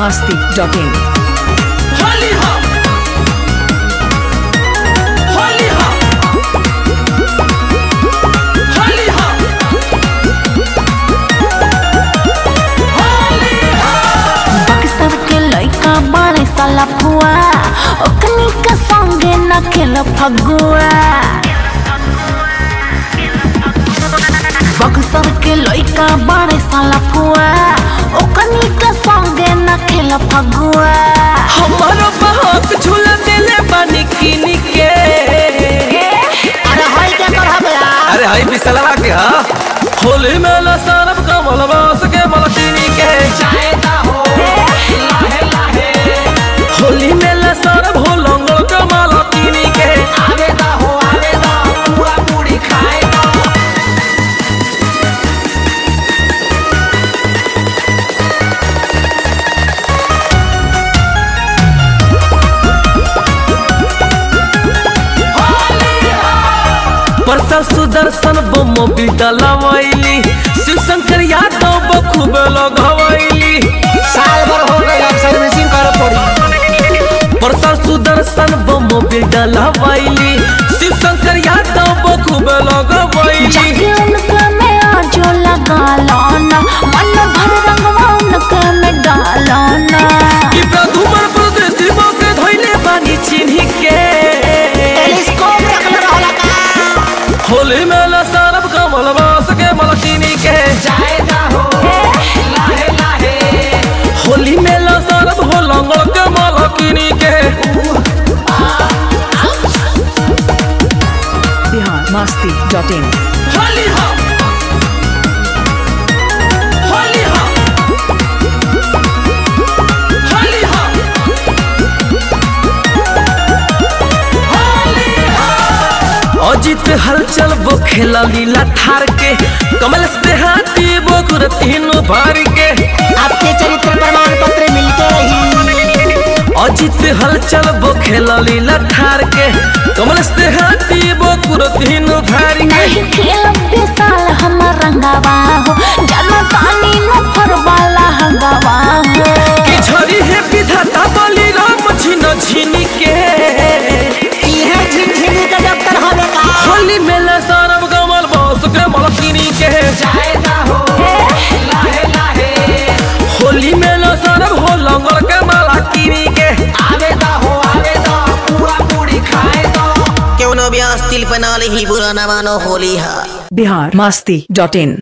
biharmasti.in बाड़े साला फुआ ओकनी के संगे न खेल फगुआ बक्सर के लइका बाड़े साला फुआ ओकनी के संगे न खेल फगुआ हमारो बहुत झूला देले बानी किनी के अरे हाय क्या कर हबे अरे हाय बिसलवा के हां होली में ला सरब कमल बास के मलकिनी के जायदा हो लाहे लाहे होली में ला सरब हो लंगल के मलकिनी के आवेदा पूरा पूरी खाएगा परसा सुदर्शन बम बिदलवैली शिव शंकर यादव बखूब लगवैली साल भर हो गई अब सर्विसिंग कर पड़ी परसा सुदर्शन बम बिदलवैली शिव शंकर यादव बखूब लगवैली जाके उनके में आजो लगा लाना मन भर रंगवा उनके में डालाना कि प्रधुमर प्रदेशी के धइले बानी चिन्ही के टेलीस्कोप रखल रहला का होली में ला सरब कमल बास के मलकिनी के जायदा हो लाहे लाहे होली में ला सरब हो लंगल के मलकिनी के biharmasti.in होली हो होली हो होली हो अजित हलचल वो खेला लीला थार के कमल से हाथी वो तीनों भर के आपके चरित्र प्रमाण पत्र मिलते ही अजित हलचल वो खेला लीला थार के कमल से हाथी वो तीनों भर के नहीं खेल बेसाल हम रंगावा हो जानो पानी न फरवाला हंगावा हो कि झरी है विधाता बलि राम झिन झिनी के यह झिनझिनी का दफ्तर होने का होली में ला सरब कमल बास के मलकिनी के जायदा हो लाहे लाहे होली में ला सरब हो लंगल के मलकिनी के आवेदा पूरा पूरी खाएगा क्यों न ब्यास तिल पना ही बुरा न मानो होली है biharmasti.in